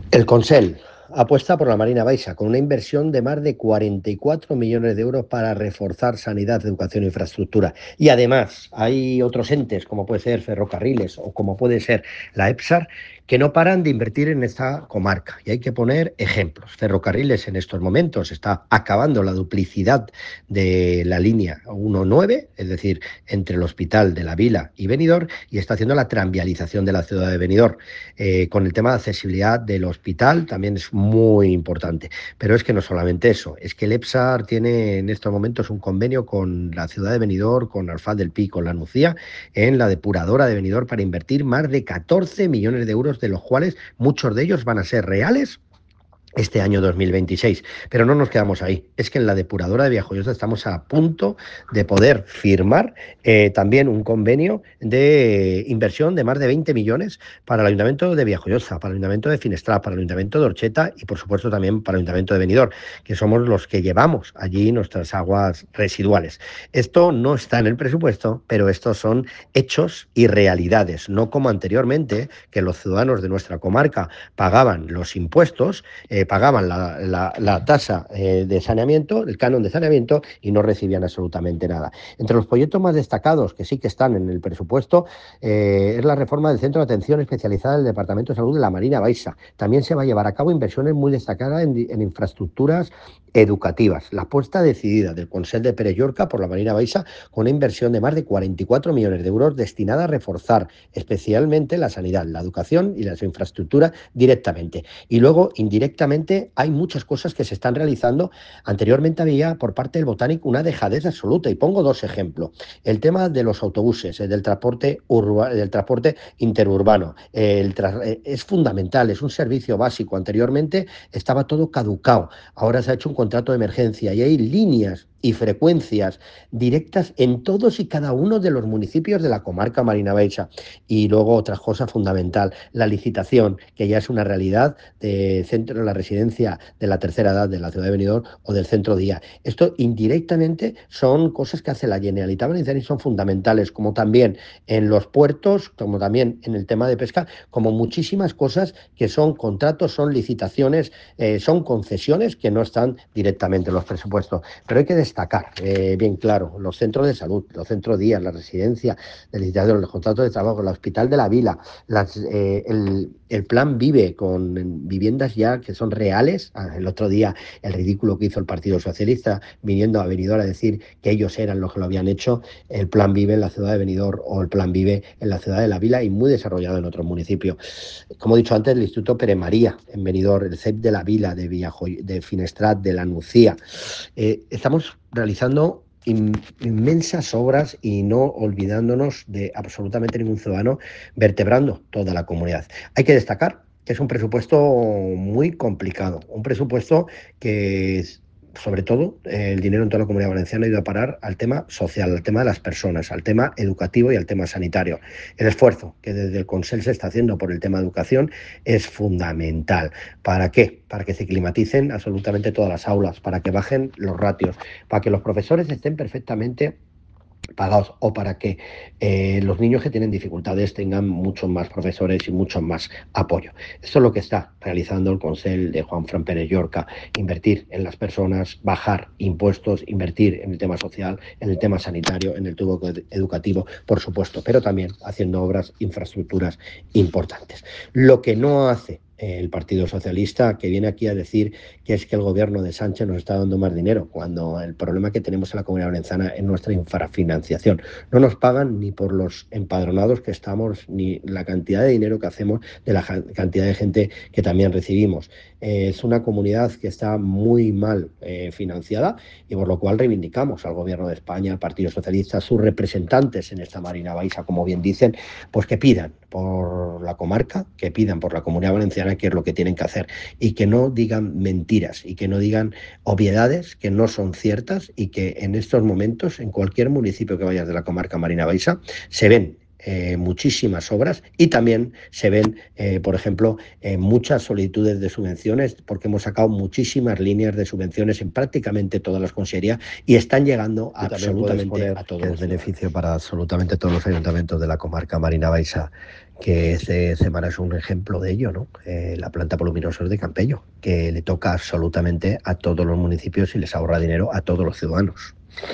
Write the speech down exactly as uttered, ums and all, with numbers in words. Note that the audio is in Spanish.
El Consell apuesta por la Marina Baixa con una inversión de más de cuarenta y cuatro millones de euros para reforzar sanidad, educación e infraestructura. Y además hay otros entes, como puede ser Ferrocarriles o como puede ser la EPSAR, que no paran de invertir en esta comarca. Y hay que poner ejemplos. Ferrocarriles en estos momentos está acabando la duplicidad de la línea uno nueve, es decir, entre el Hospital de la Vila y Benidorm, y está haciendo la tranvialización de la ciudad de Benidorm. Eh, con el tema de accesibilidad del hospital también es muy importante. Pero es que no solamente eso, es que el EPSAR tiene en estos momentos un convenio con la ciudad de Benidorm, con Alfaz del Pi, con la Nucía, en la depuradora de Benidorm para invertir más de catorce millones de euros, de los cuales muchos de ellos van a ser reales este año dos mil veintiséis. Pero no nos quedamos ahí. Es que en la depuradora de Villajoyosa estamos a punto de poder firmar eh, también un convenio de inversión de más de veinte millones para el Ayuntamiento de Villajoyosa, para el Ayuntamiento de Finestrat, para el Ayuntamiento de Orcheta y, por supuesto, también para el Ayuntamiento de Benidorm, que somos los que llevamos allí nuestras aguas residuales. Esto no está en el presupuesto, pero estos son hechos y realidades, no como anteriormente, que los ciudadanos de nuestra comarca pagaban los impuestos, eh, pagaban la, la, la tasa eh, de saneamiento, el canon de saneamiento, y no recibían absolutamente nada. Entre los proyectos más destacados, que sí que están en el presupuesto, eh, es la reforma del Centro de Atención Especializada del Departamento de Salud de la Marina Baixa. También se va a llevar a cabo inversiones muy destacadas en, en infraestructuras educativas. La apuesta decidida del Consell de Pere Llorca por la Marina Baixa, con una inversión de más de cuarenta y cuatro millones de euros destinada a reforzar especialmente la sanidad, la educación y las infraestructuras directamente. Y luego, indirectamente, hay muchas cosas que se están realizando. Anteriormente había por parte del Botánico una dejadez absoluta, y pongo dos ejemplos. El tema de los autobuses, el del transporte, urba, del transporte interurbano, el tra es fundamental, es un servicio básico. Anteriormente estaba todo caducado, ahora se ha hecho un contrato de emergencia y hay líneas y frecuencias directas en todos y cada uno de los municipios de la comarca Marina Baixa. Y luego otra cosa fundamental, la licitación, que ya es una realidad de centro de la residencia de la tercera edad de la ciudad de Benidorm o del centro día. Esto indirectamente son cosas que hace la Generalitat Valenciana y son fundamentales, como también en los puertos, como también en el tema de pesca, como muchísimas cosas que son contratos, son licitaciones, eh, son concesiones que no están directamente en los presupuestos. Pero hay que destacar, eh, bien claro, los centros de salud, los centros día, la residencia de licitación, los contratos de trabajo, el Hospital de la Vila, las, eh, el, el plan Vive con viviendas ya que son reales. El otro día el ridículo que hizo el Partido Socialista viniendo a Benidorm a decir que ellos eran los que lo habían hecho, el plan Vive en la ciudad de Benidorm o el plan Vive en la ciudad de la Vila, y muy desarrollado en otros municipios. Como he dicho antes, el Instituto Pere María en Benidorm, el C E P de la Vila, de Villajoy, de Finestrat, de la Nucía. Eh, estamos realizando in, inmensas obras y no olvidándonos de absolutamente ningún ciudadano, vertebrando toda la comunidad. Hay que destacar que es un presupuesto muy complicado, un presupuesto que es, sobre todo, eh, el dinero en toda la Comunidad Valenciana ha ido a parar al tema social, al tema de las personas, al tema educativo y al tema sanitario. El esfuerzo que desde el Consell se está haciendo por el tema de educación es fundamental. ¿Para qué? Para que se climaticen absolutamente todas las aulas, para que bajen los ratios, para que los profesores estén perfectamente pagados, o para que eh, los niños que tienen dificultades tengan muchos más profesores y mucho más apoyo. Esto es lo que está realizando el Consell de Juanfran Pere Llorca: invertir en las personas, bajar impuestos, invertir en el tema social, en el tema sanitario, en el tubo educativo, por supuesto, pero también haciendo obras, infraestructuras importantes. Lo que no hace el Partido Socialista, que viene aquí a decir que es que el gobierno de Sánchez nos está dando más dinero, cuando el problema que tenemos en la Comunidad Valenciana es nuestra infrafinanciación. No nos pagan ni por los empadronados que estamos, ni la cantidad de dinero que hacemos, de la cantidad de gente que también recibimos. Eh, es una comunidad que está muy mal eh, financiada, y por lo cual reivindicamos al gobierno de España, al Partido Socialista, sus representantes en esta Marina Baixa, como bien dicen, pues que pidan por la comarca, que pidan por la Comunidad Valenciana qué es lo que tienen que hacer, y que no digan mentiras y que no digan obviedades que no son ciertas, y que en estos momentos en cualquier municipio que vayas de la comarca Marina Baixa se ven Eh, muchísimas obras, y también se ven, eh, por ejemplo, eh, muchas solicitudes de subvenciones, porque hemos sacado muchísimas líneas de subvenciones en prácticamente todas las consejerías y están llegando a absolutamente a todos. Es beneficio para absolutamente todos los ayuntamientos de la comarca Marina Baixa que C- Cemara es un ejemplo de ello, ¿no? Eh, la planta Poluminosos de Campello, que le toca absolutamente a todos los municipios y les ahorra dinero a todos los ciudadanos.